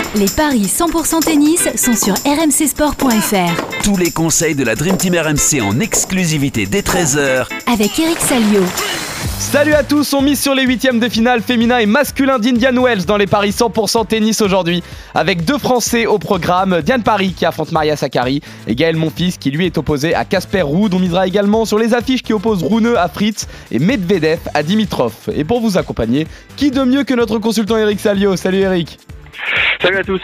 Les paris 100% tennis sont sur rmcsport.fr. Tous les conseils de la Dream Team RMC en exclusivité dès 13h Avec Eric Salio. Salut à tous, on mise sur les huitièmes de finale féminin et masculin d'Indian Wells dans les paris 100% tennis aujourd'hui. Avec deux Français au programme, Diane Parry qui affronte Maria Sakkari et Gaël Monfils qui lui est opposé à Casper Ruud. On misera également sur les affiches qui opposent Rune à Fritz et Medvedev à Dimitrov. Et pour vous accompagner, qui de mieux que notre consultant Eric Salio. Salut Eric. Salut à tous.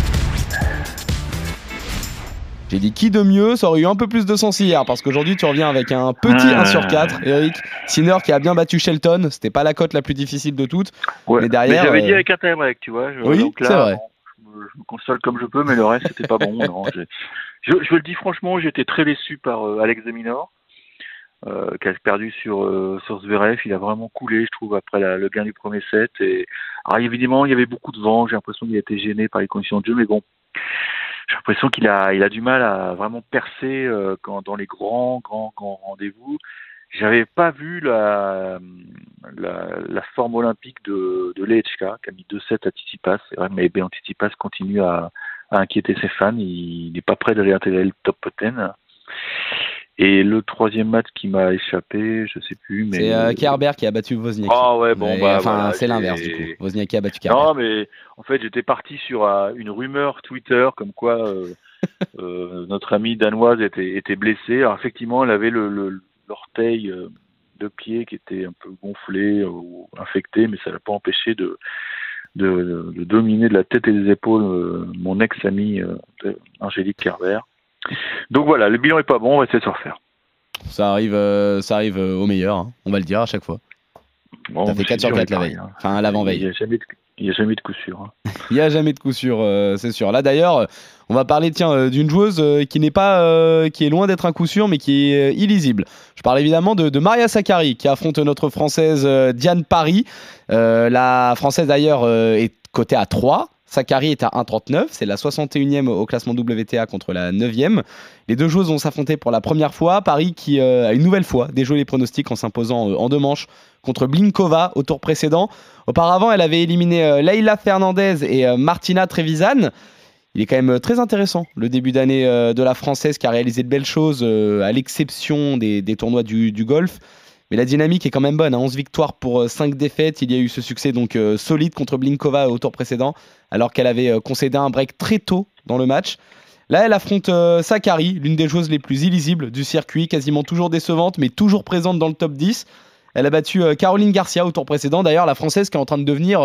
J'ai dit qui de mieux, ça aurait eu un peu plus de sens hier parce qu'aujourd'hui tu reviens avec un petit 1 sur 4, Eric. Sinner qui a bien battu Shelton, c'était pas la cote la plus difficile de toutes. Ouais. Mais derrière. Mais j'avais dit avec un tie-break, tu vois. Oui, donc là, c'est vrai. Bon, je me console comme je peux, mais le reste c'était pas bon. Non, je le dis franchement, j'étais très déçu par Alex de Minaur, qui a perdu sur Zverev. Il a vraiment coulé, je trouve, après le gain du premier set. Et alors évidemment, il y avait beaucoup de vent. J'ai l'impression qu'il a été gêné par les conditions de jeu, mais bon. J'ai l'impression qu'il a du mal à vraiment percer dans les grands rendez-vous. J'avais pas vu la forme olympique de Lehečka, qui a mis 2-7 à Tsitsipas. C'est vrai, mais Tsitsipas continue à inquiéter ses fans. Il n'est pas prêt de réintégrer le top 10. Et le troisième match qui m'a échappé, je sais plus, mais c'est Kerber qui a battu Wozniacki. Ah ouais, bon voilà, c'est l'inverse du coup. Wozniacki a battu Kerber. Non, mais en fait, j'étais parti sur une rumeur Twitter comme quoi notre amie danoise était blessée. Alors effectivement, elle avait l'orteil de pied qui était un peu gonflé ou infecté, mais ça l'a pas empêché de dominer de la tête et des épaules mon ex-amie Angélique Kerber. Donc voilà, le bilan est pas bon, on va essayer de se refaire. Ça arrive au meilleur, hein. On va le dire à chaque fois. Bon, ça fait 4 sur 4 la veille, enfin à l'avant-veille. Il n'y a jamais de coup sûr. Hein. Il n'y a jamais de coup sûr, c'est sûr. Là d'ailleurs, on va parler d'une joueuse qui est loin d'être un coup sûr, mais qui est illisible. Je parle évidemment de Maria Sakkari qui affronte notre Française Diane Parry. La Française d'ailleurs est cotée à 3. Sakkari est à 1,39, c'est la 61e au classement WTA contre la 9e. Les deux joueuses vont s'affronter pour la première fois. Parry qui a une nouvelle fois déjoué les pronostics en s'imposant en 2 manches contre Blinkova au tour précédent. Auparavant, elle avait éliminé Leila Fernandez et Martina Trevisan. Il est quand même très intéressant le début d'année de la Française qui a réalisé de belles choses à l'exception des tournois du golf. Mais la dynamique est quand même bonne, hein. 11 victoires pour 5 défaites. Il y a eu ce succès donc solide contre Blinkova au tour précédent, alors qu'elle avait concédé un break très tôt dans le match. Là, elle affronte Sakkari, l'une des joueuses les plus illisibles du circuit, quasiment toujours décevante, mais toujours présente dans le top 10. Elle a battu Caroline Garcia au tour précédent. D'ailleurs, la Française qui est en train de devenir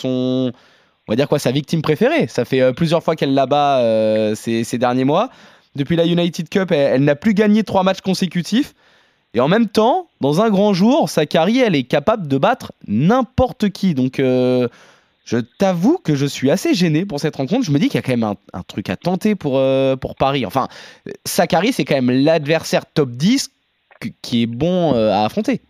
sa victime préférée. Ça fait plusieurs fois qu'elle la bat ces derniers mois. Depuis la United Cup, elle n'a plus gagné 3 matchs consécutifs. Et en même temps, dans un grand jour, Sakkari, elle est capable de battre n'importe qui. Donc, je t'avoue que je suis assez gêné pour cette rencontre. Je me dis qu'il y a quand même un truc à tenter pour Paris. Enfin, Sakkari, c'est quand même l'adversaire top 10 qui est bon à affronter.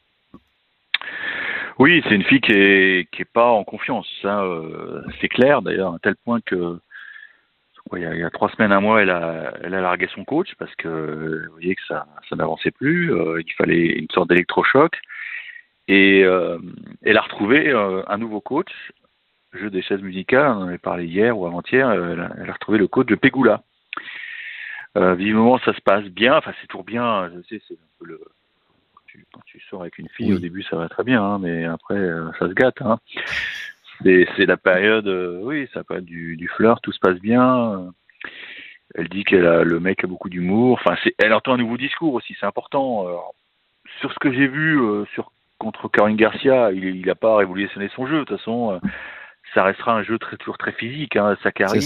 Oui, c'est une fille qui est pas en confiance. Ça, c'est clair d'ailleurs, à tel point que il y a 3 semaines, un mois, elle a largué son coach parce que vous voyez que ça n'avançait plus. Il fallait une sorte d'électrochoc. Et elle a retrouvé un nouveau coach, jeu des chaises musicales, on en avait parlé hier ou avant-hier, elle a retrouvé le coach de Pegula. Visiblement, ça se passe bien, enfin c'est toujours bien, je sais, c'est un peu quand tu sors avec une fille, oui. Au début ça va très bien, hein, mais après ça se gâte. Hein. C'est la période, ça peut être du flirt, tout se passe bien. Elle dit le mec a beaucoup d'humour. Enfin, elle entend un nouveau discours aussi, c'est important. Alors, sur ce que j'ai vu contre Caroline Garcia, il n'a pas révolutionné son jeu. De toute façon, ça restera un jeu toujours très physique. Hein, Sakkari.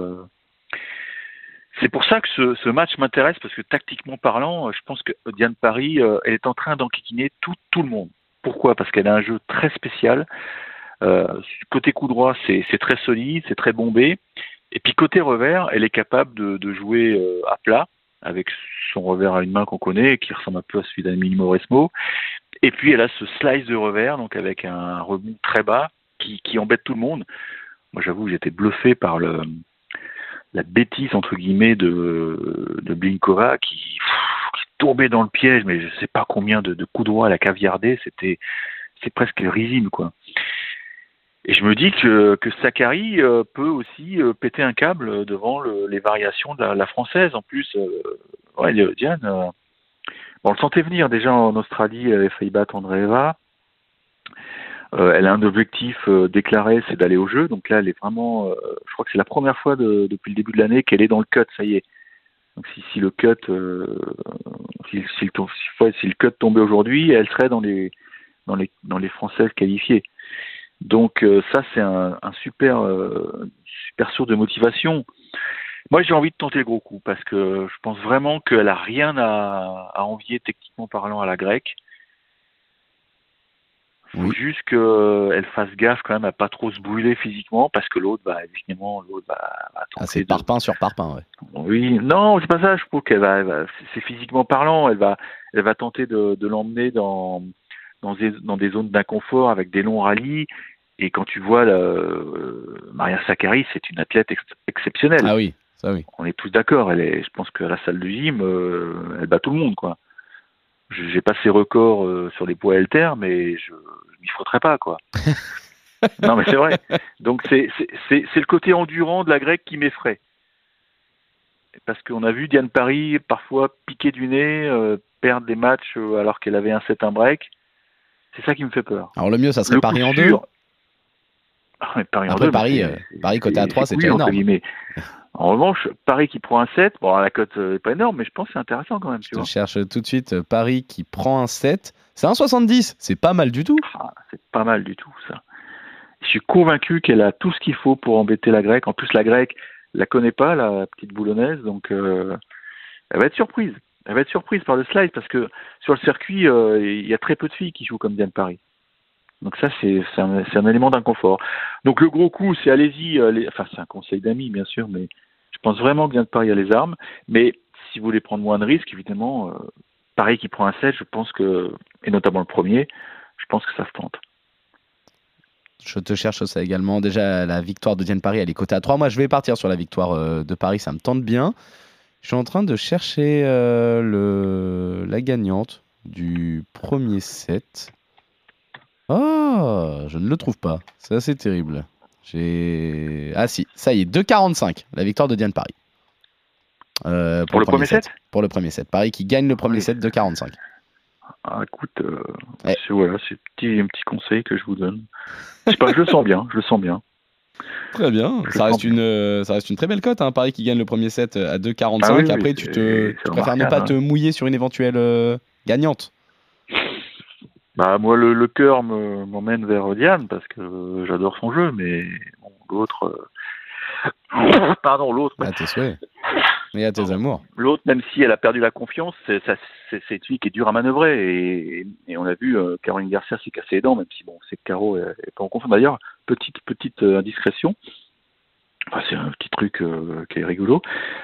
C'est pour ça que ce match m'intéresse parce que tactiquement parlant, je pense que Diane Parry, elle est en train d'enquiquiner tout le monde. Pourquoi ? Parce qu'elle a un jeu très spécial. Côté coup droit, c'est très solide, c'est très bombé. Et puis côté revers, elle est capable de jouer à plat, avec son revers à une main qu'on connaît, qui ressemble un peu à celui d'Amélie Mauresmo. Et puis elle a ce slice de revers, donc avec un rebond très bas, qui embête tout le monde. Moi j'avoue, j'étais bluffé par la bêtise, entre guillemets, de Blinkova, qui tombait dans le piège, mais je sais pas combien de coups droits elle a caviardé, c'est presque risible, quoi. Et je me dis que Sakari peut aussi péter un câble devant les variations de la française. En plus, Diane, on le sentait venir déjà en Australie, elle avait failli battre Andreeva. Elle a un objectif déclaré, c'est d'aller au jeu. Donc là, elle est vraiment, je crois que c'est la première fois depuis le début de l'année qu'elle est dans le cut, ça y est. Donc si le cut, si le cut tombait aujourd'hui, elle serait dans les Françaises qualifiées. Donc ça, c'est un super source de motivation. Moi, j'ai envie de tenter le gros coup parce que je pense vraiment qu'elle a rien à envier techniquement parlant à la grecque. Faut juste qu'elle fasse gaffe quand même à pas trop se brûler physiquement parce que l'autre va tenter. C'est parpaing sur parpaing, ouais. Oui, non, c'est pas ça. Je trouve qu'elle c'est physiquement parlant. Elle va tenter de l'emmener dans des zones d'inconfort avec des longs rallyes. Et quand tu vois Maria Sakkari, c'est une athlète exceptionnelle. Ah oui, ça oui. On est tous d'accord. Je pense qu'à la salle de gym, elle bat tout le monde, quoi. J'ai pas ses records sur les poids haltères, mais je m'y frotterai pas, quoi. Non, mais c'est vrai. Donc c'est le côté endurant de la grecque qui m'effraie. Parce qu'on a vu Diane Parry parfois piquer du nez, perdre des matchs alors qu'elle avait un set, un break. C'est ça qui me fait peur. Alors le mieux, ça serait Paris en 2. Paris en Après, 2. Paris côté à 3, c'est déjà énorme. En revanche, Paris qui prend un 7, bon, la cote n'est pas énorme, mais je pense que c'est intéressant quand même. Je cherche tout de suite Paris qui prend un 7. C'est 1,70. C'est pas mal du tout. C'est pas mal du tout, ça. Je suis convaincu qu'elle a tout ce qu'il faut pour embêter la grecque. En plus, la grecque la connaît pas, la petite boulonnaise, donc elle va être surprise. Elle va être surprise par le slide parce que sur le circuit, il y a très peu de filles qui jouent comme Diane Parry. Donc ça, c'est un élément d'inconfort. Donc le gros coup, c'est allez-y. Enfin, c'est un conseil d'amis, bien sûr, mais je pense vraiment que Diane Parry a les armes. Mais si vous voulez prendre moins de risques, évidemment, Paris qui prend un 7, je pense que, et notamment le premier, je pense que ça se tente. Je te cherche ça également. Déjà, la victoire de Diane Parry, elle est cotée à 3. Moi, je vais partir sur la victoire de Paris, ça me tente bien. Je suis en train de chercher la gagnante du premier set. Oh, je ne le trouve pas. C'est assez terrible. Ah si, ça y est, 2,45. La victoire de Diane Parry. Pour le premier set. Pour le premier set. Paris qui gagne le premier set, 2,45. Ah, écoute, voilà, c'est un petit conseil que je vous donne. Je sais pas, je le sens bien. Très bien. Ça reste une très belle cote. Hein. Paris qui gagne le premier set à 2,45. Ah oui, après, tu préfères ne pas te mouiller sur une éventuelle gagnante. Bah moi le cœur m'emmène vers Diane parce que j'adore son jeu, mais bon, l'autre À tes souhaits. Et à tes amours. L'autre, même si elle a perdu la confiance, c'est une fille qui est dure à manœuvrer et on a vu Caroline Garcia s'est cassé les dents, même si bon c'est que Caro est pas en confiance. D'ailleurs, petite indiscrétion. Enfin, c'est un petit truc qui est rigolo.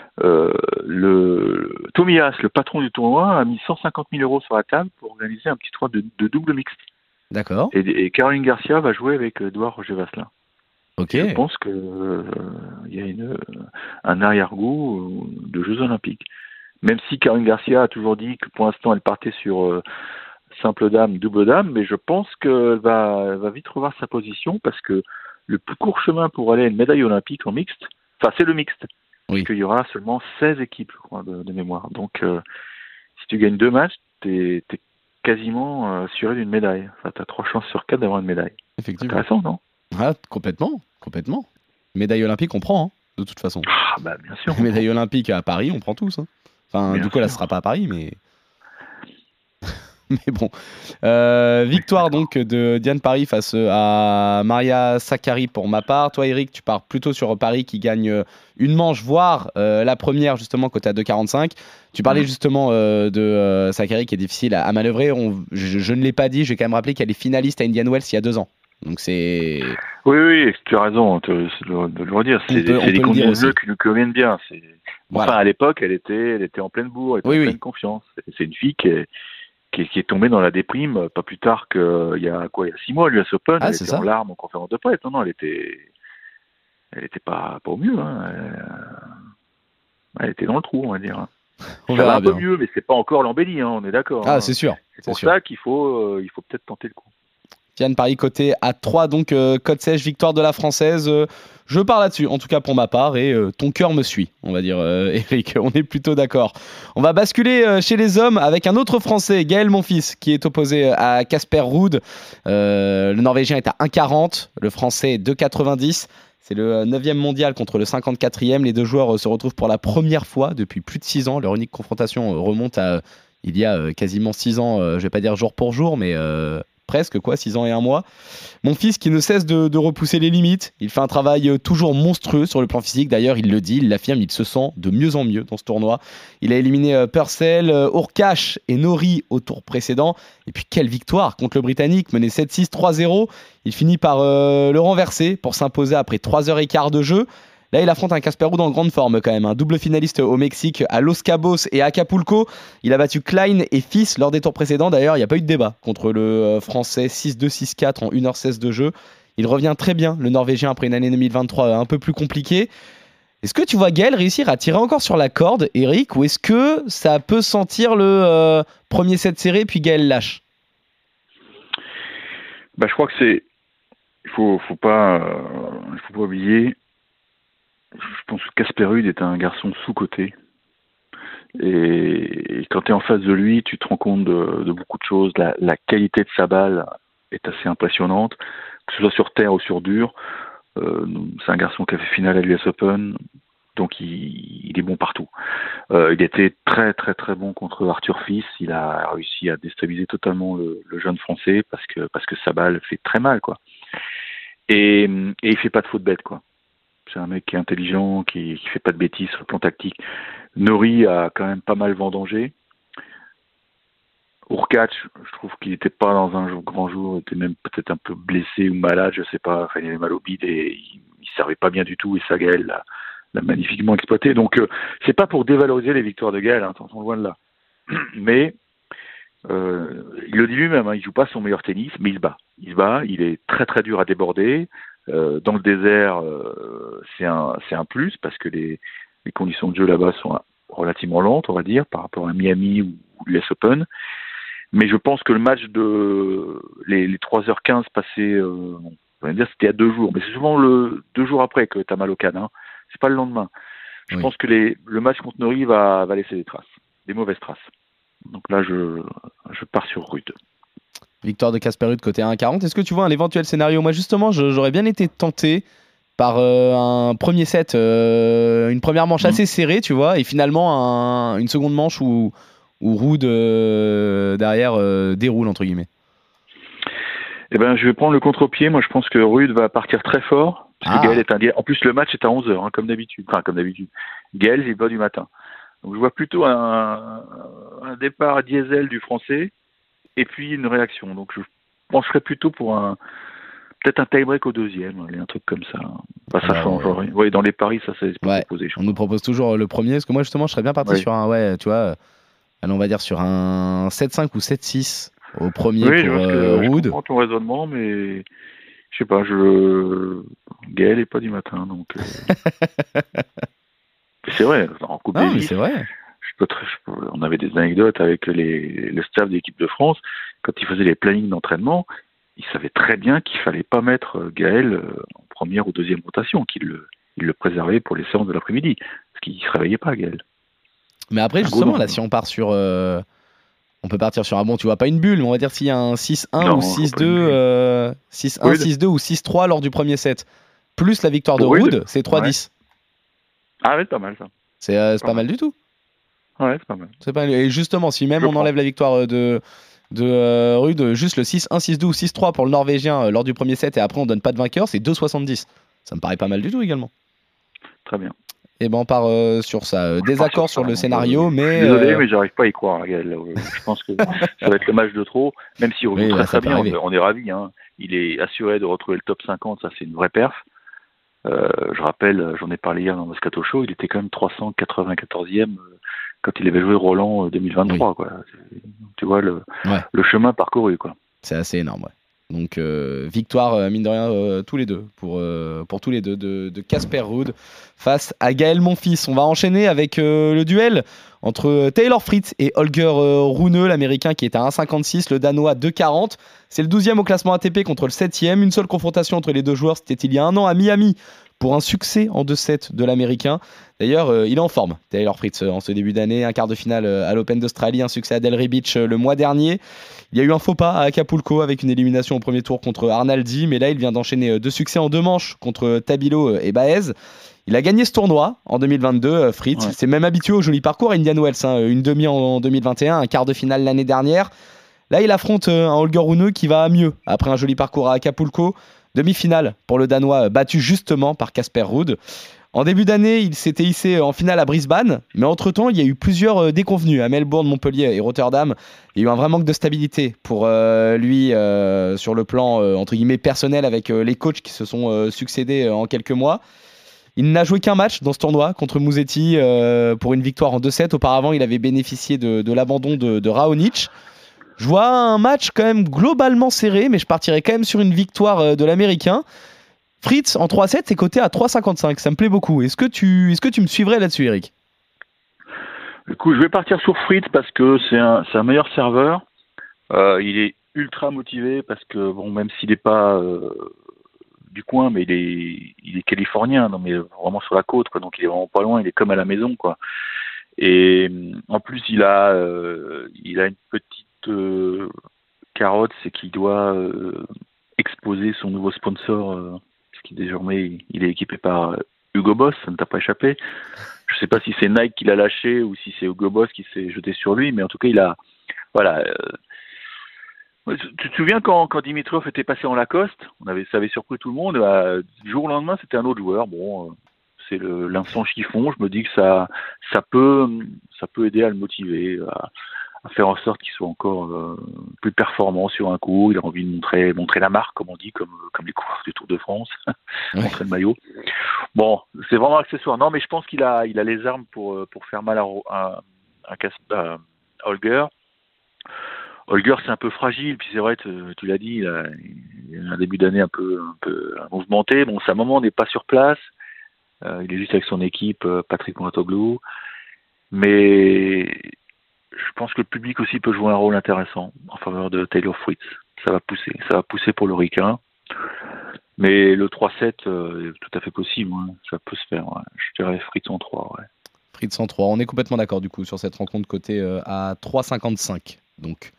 Tomias, le patron du tournoi, a mis 150 000 euros sur la table pour organiser un petit tournoi de double mixte. D'accord. Et Caroline Garcia va jouer avec Edouard Roger Vasselin. Ok. Je pense que il y a un arrière-goût de Jeux Olympiques. Même si Caroline Garcia a toujours dit que pour l'instant elle partait sur simple dame, double dame, mais je pense qu'elle va vite revoir sa position parce que le plus court chemin pour aller à une médaille olympique en mixte, enfin c'est le mixte, oui. Parce qu'il y aura seulement 16 équipes, je crois, de mémoire. Donc si tu gagnes 2 matchs, t'es quasiment assuré d'une médaille. Enfin, t'as 3 chances sur 4 d'avoir une médaille. Effectivement. Intéressant, non? Ah, complètement. Médaille olympique, on prend, hein, de toute façon. Ah, bah bien sûr. Médaille olympique à Paris, on prend tous. Hein. Enfin, bien du coup, sûr. Là, ce sera pas à Paris, mais... Mais bon, victoire donc de Diane Parry face à Maria Sakkari pour ma part. Toi, Eric, tu pars plutôt sur Parry qui gagne une manche, voire la première justement côté à 2,45. Tu parlais justement de Sakkari qui est difficile à manœuvrer. Je ne l'ai pas dit, je vais quand même rappeler qu'elle est finaliste à Indian Wells il y a 2 ans. Donc c'est... Oui, tu as raison de le redire. C'est des conditions de jeu qui nous conviennent bien. Voilà. Enfin, à l'époque, elle était en pleine bourre, elle était en pleine confiance. C'est une fille qui est tombée dans la déprime pas plus tard qu'il y a 6 mois, l'US Open. Elle était en larmes en conférence de presse. Non, elle était pas au mieux. Hein. Elle était dans le trou, on va dire. Ça va un peu mieux, mais c'est pas encore l'embellie, hein, on est d'accord. Ah, hein. c'est sûr. C'est pour ça qu'il faut peut-être tenter le coup. Kylian Paris côté à 3, donc cote sèche, victoire de la Française. Je pars là-dessus, en tout cas pour ma part, et ton cœur me suit, on va dire, Eric, on est plutôt d'accord. On va basculer chez les hommes avec un autre Français, Gaël Monfils, qui est opposé à Casper Ruud. Le Norvégien est à 1,40, le Français est 2,90. C'est le 9e mondial contre le 54e. Les deux joueurs se retrouvent pour la première fois depuis plus de 6 ans. Leur unique confrontation remonte à il y a quasiment 6 ans, je ne vais pas dire jour pour jour, mais presque 6 ans et 1 mois. Mon fils qui ne cesse de repousser les limites. Il fait un travail toujours monstrueux sur le plan physique. D'ailleurs, il le dit, il l'affirme, il se sent de mieux en mieux dans ce tournoi. Il a éliminé Purcell, Hurkacz et Norrie au tour précédent. Et puis, quelle victoire contre le Britannique, mené 7-6, 3-0. Il finit par le renverser pour s'imposer après 3h15 de jeu. Là, il affronte un Casper Ruud en grande forme quand même. Un double finaliste au Mexique à Los Cabos et à Acapulco. Il a battu Klein et Fils lors des tours précédents. D'ailleurs, il n'y a pas eu de débat contre le Français 6-2, 6-4 en 1h16 de jeu. Il revient très bien, le Norvégien, après une année 2023 un peu plus compliquée. Est-ce que tu vois Gaël réussir à tirer encore sur la corde, Eric, ou est-ce que ça peut sentir le premier set serré puis Gaël lâche? Je crois que c'est... Il faut pas oublier... Je pense que Casper Ruud est un garçon sous-coté. Et quand tu es en face de lui, tu te rends compte de beaucoup de choses. La qualité de sa balle est assez impressionnante, que ce soit sur terre ou sur dur. C'est un garçon qui a fait finale à l'US Open, donc il est bon partout. Il était très très très bon contre Arthur Fils. Il a réussi à déstabiliser totalement le jeune Français parce que sa balle fait très mal, quoi. Et il fait pas de faute bête, quoi. C'est un mec qui est intelligent, qui fait pas de bêtises sur le plan tactique. Norrie a quand même pas mal vendangé. Hurkacz, je trouve qu'il n'était pas dans un grand jour, il était même peut-être un peu blessé ou malade, je sais pas. Enfin, il avait mal au bide et il servait pas bien du tout. Et ça, Gaël l'a magnifiquement exploité. Donc, c'est pas pour dévaloriser les victoires de Gaël, attention, loin de là. Mais il le dit lui-même, il joue pas son meilleur tennis, mais il se bat. Il se bat. Il est très très dur à déborder. Dans le désert, c'est un plus parce que les conditions de jeu là-bas sont relativement lentes, on va dire, par rapport à Miami ou l'US Open. Mais je pense que le match de les 3h15 passés, on va dire c'était il y a 2 jours, mais c'est souvent 2 jours après que tu as mal au canne. C'est pas le lendemain. Je pense que le match contre Norrie va laisser des traces, des mauvaises traces. Donc là, je pars sur Ruud. Victoire de Casper Ruud côté 1,40. Est-ce que tu vois un éventuel scénario? Moi, justement, j'aurais bien été tenté par un premier set, une première manche assez serrée, tu vois, et finalement une seconde manche où Ruud derrière déroule, entre guillemets. Je vais prendre le contre-pied. Moi, je pense que Ruud va partir très fort. Parce que Gaël est en plus, le match est à 11h, comme d'habitude. Enfin, comme d'habitude. Gaël, il va du matin. Donc, je vois plutôt un départ diesel du Français. Et puis une réaction. Donc je pencherais plutôt pour peut-être un tie-break au deuxième, un truc comme ça. Ça change. Ouais, dans les paris, ça c'est proposé. On nous propose toujours le premier, parce que moi justement, je serais bien parti sur un, tu vois, allons, on va dire sur un 7-5 ou 7-6 au premier pour Ruud. Je comprends ton raisonnement, mais je sais pas, Gaël est pas du matin, donc. C'est vrai, en Coupe Davis. C'est vrai. On avait des anecdotes avec le staff d'équipe de France. Quand ils faisaient les plannings d'entraînement, ils savaient très bien qu'il fallait pas mettre Gaël en première ou deuxième rotation, qu'il le préservait pour les séances de l'après-midi, parce qu'il se réveillait pas, Gaël. Mais après, justement, là, si on part sur... on peut partir sur tu vois, pas une bulle, mais on va dire s'il y a un 6-1 ou 6-2, 6-1, 6-2 ou 6-3 lors du premier set, plus la victoire de Ruud, c'est 3-10. Ah ouais, c'est pas mal, ça. C'est pas mal du tout. Ouais, c'est pas mal. Et justement, si même on enlève la victoire de Ruud, juste le 6-1, 6-2 ou 6-3 pour le Norvégien lors du premier set et après on donne pas de vainqueur, c'est 2,70. Ça me paraît pas mal du tout également. Très bien. Et on part sur ça. Désaccord sur le scénario, mais... Désolé, mais j'arrive pas à y croire, Gaël. Je pense que ça va être le match de trop, même si Ruud très bien, on est ravis. Il est assuré de retrouver le top 50, ça c'est une vraie perf. Je rappelle, j'en ai parlé hier dans Moscato Show, il était quand même 394e quand il avait joué Roland 2023. Quoi. Tu vois le chemin parcouru, quoi. C'est assez énorme, ouais. Donc victoire mine de rien tous les deux pour tous les deux de Casper Ruud face à Gaël Monfils. On va enchaîner avec le duel entre Taylor Fritz et Holger Rune, l'américain qui est à 1,56, le danois 2,40. C'est le 12e au classement ATP contre le 7e. Une seule confrontation entre les deux joueurs, c'était il y a un an à Miami pour un succès en 2-7 de l'américain. D'ailleurs, il est en forme, Taylor Fritz, en ce début d'année. Un quart de finale à l'Open d'Australie, un succès à Delray Beach le mois dernier. Il y a eu un faux pas à Acapulco avec une élimination au premier tour contre Arnaldi, mais là, il vient d'enchaîner 2 succès en 2 manches contre Tabilo et Baez. Il a gagné ce tournoi en 2022, Fritz. Ouais. C'est même habitué au joli parcours à Indian Wells, une demi en 2021, un quart de finale l'année dernière. Là, il affronte un Holger Rune qui va mieux après un joli parcours à Acapulco. Demi-finale pour le Danois, battu justement par Casper Ruud. En début d'année, il s'était hissé en finale à Brisbane, mais entre-temps, il y a eu plusieurs déconvenues à Melbourne, Montpellier et Rotterdam. Il y a eu un vrai manque de stabilité pour lui sur le plan entre guillemets personnel avec les coachs qui se sont succédés en quelques mois. Il n'a joué qu'un match dans ce tournoi contre Musetti pour une victoire en 2-7. Auparavant, il avait bénéficié de l'abandon de Raonic. Je vois un match quand même globalement serré, mais je partirais quand même sur une victoire de l'américain. Fritz, en 3-7, c'est coté à 3,55. Ça me plaît beaucoup. Est-ce que tu me suivrais là-dessus, Eric ? Écoute, je vais partir sur Fritz parce que c'est un meilleur serveur. Il est ultra motivé parce que, bon, même s'il n'est pas du coin, mais il est californien, non, mais vraiment sur la côte, quoi, donc il est vraiment pas loin, il est comme à la maison, quoi. Et en plus, il a une petite carotte, c'est qu'il doit exposer son nouveau sponsor, puisqu'il désormais il est équipé par Hugo Boss, ça ne t'a pas échappé. Je sais pas si c'est Nike qui l'a lâché ou si c'est Hugo Boss qui s'est jeté sur lui, mais en tout cas il a voilà. Tu te souviens quand Dimitrov était passé en Lacoste, ça avait surpris tout le monde. Du jour au lendemain, c'était un autre joueur. Bon, c'est l'instant chiffon. Je me dis que ça peut aider à le motiver, à faire en sorte qu'il soit encore plus performant sur un coup. Il a envie de montrer la marque, comme on dit, comme les coureurs du Tour de France, montrer le maillot. Bon, c'est vraiment accessoire. Non, mais je pense qu'il a les armes pour faire mal à Holger. Holger, c'est un peu fragile, puis c'est vrai, tu l'as dit, il a un début d'année un peu mouvementé. Bon, sa maman n'est pas sur place. Il est juste avec son équipe, Patrick Mouratoglou. Mais je pense que le public aussi peut jouer un rôle intéressant en faveur de Taylor Fritz. Ça va pousser pour le Ricain. Mais le 3-7 est tout à fait possible. Hein. Ça peut se faire. Ouais. Je dirais Fritz en 3. Ouais. Fritz en 3. On est complètement d'accord du coup sur cette rencontre cotée à 3,55. Donc,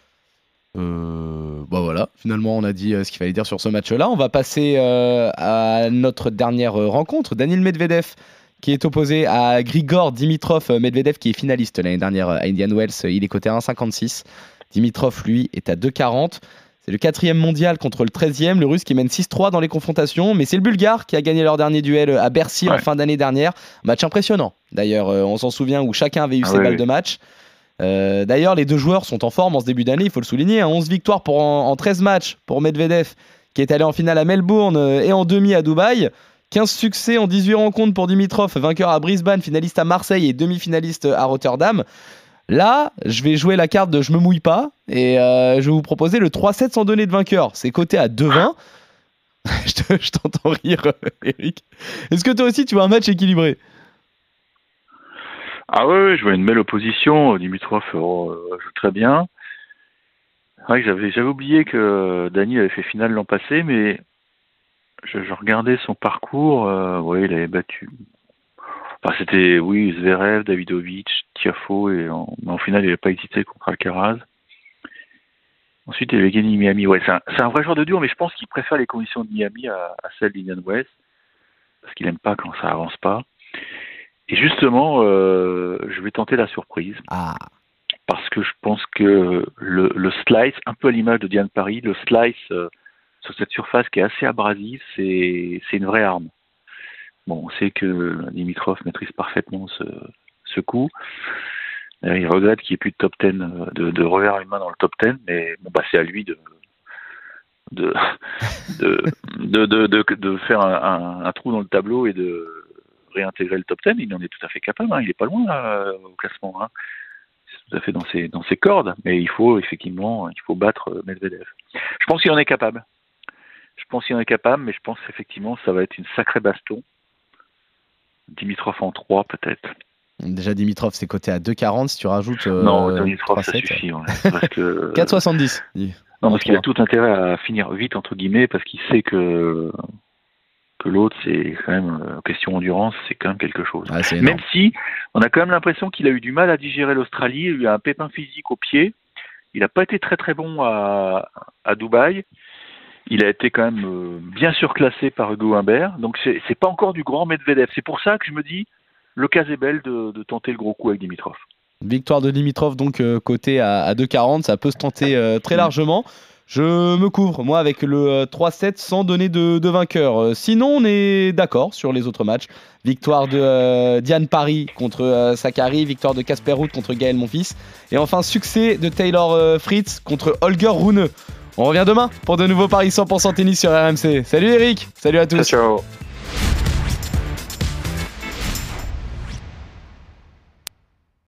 voilà. Finalement, on a dit ce qu'il fallait dire sur ce match-là. On va passer à notre dernière rencontre. Daniil Medvedev qui est opposé à Grigor Dimitrov. Medvedev qui est finaliste l'année dernière à Indian Wells. Il est coté à 1,56. Dimitrov, lui, est à 2,40. C'est le 4e mondial contre le 13e. Le Russe qui mène 6-3 dans les confrontations. Mais c'est le Bulgare qui a gagné leur dernier duel à Bercy en fin d'année dernière. Match impressionnant. D'ailleurs, on s'en souvient où chacun avait eu ses balles de match. D'ailleurs, les deux joueurs sont en forme en ce début d'année, il faut le souligner. 11 victoires en 13 matchs pour Medvedev, qui est allé en finale à Melbourne et en demi à Dubaï. 15 succès en 18 rencontres pour Dimitrov, vainqueur à Brisbane, finaliste à Marseille et demi-finaliste à Rotterdam. Là, je vais jouer la carte de je me mouille pas et je vais vous proposer le 3-7 sans donner de vainqueur. C'est coté à 2,20. Je t'entends rire, Eric. Est-ce que toi aussi tu vois un match équilibré ? Ah ouais, je vois une belle opposition. Dimitrov joue très bien. Ouais, j'avais oublié que Dani avait fait finale l'an passé, mais je regardais son parcours. Il avait battu. Enfin, c'était Zverev, Davidovic, Tiafoe, mais en finale, il n'avait pas hésité contre Alcaraz. Ensuite, il avait gagné Miami. Ouais, c'est un vrai joueur de dur, mais je pense qu'il préfère les conditions de Miami à celles d'Indian Wells, parce qu'il n'aime pas quand ça avance pas. Et justement, je vais tenter la surprise. Parce que je pense que le slice, un peu à l'image de Diane Paris, le slice sur cette surface qui est assez abrasive, c'est une vraie arme. Bon, on sait que Dimitrov maîtrise parfaitement ce coup. Il regrette qu'il n'y ait plus de top 10, de revers humain dans le top 10, mais bon, c'est à lui de faire un trou dans le tableau et de réintégrer le top 10. Il en est tout à fait capable, hein. Il n'est pas loin au classement. Hein. tout à fait dans ses cordes, mais il faut battre Medvedev. Je pense qu'il en est capable. Mais je pense effectivement que ça va être une sacrée baston. Dimitrov en 3 peut-être. Déjà Dimitrov c'est coté à 2,40, si tu rajoutes non, Dimitrov ça 3-7. suffit. Parce que 4,70. Non, parce qu'il a tout intérêt à finir vite entre guillemets, parce qu'il sait que l'autre c'est quand même question endurance, c'est quand même quelque chose. Ah, même si on a quand même l'impression qu'il a eu du mal à digérer l'Australie, il a un pépin physique au pied, il n'a pas été très très bon à Dubaï. Il a été quand même bien surclassé par Hugo Humbert, donc c'est pas encore du grand Medvedev. C'est pour ça que je me dis, l'occasion est belle de tenter le gros coup avec Dimitrov. Victoire de Dimitrov, donc coté à 2,40, ça peut se tenter très largement. Je me couvre, moi, avec le 3-7 sans donner de vainqueur. Sinon, on est d'accord sur les autres matchs. Victoire de Diane Parry contre Sakkari, victoire de Casper Ruud contre Gaël Monfils. Et enfin, succès de Taylor Fritz contre Holger Rune. On revient demain pour de nouveaux paris 100% tennis sur RMC. Salut Eric, salut à tous. Ciao.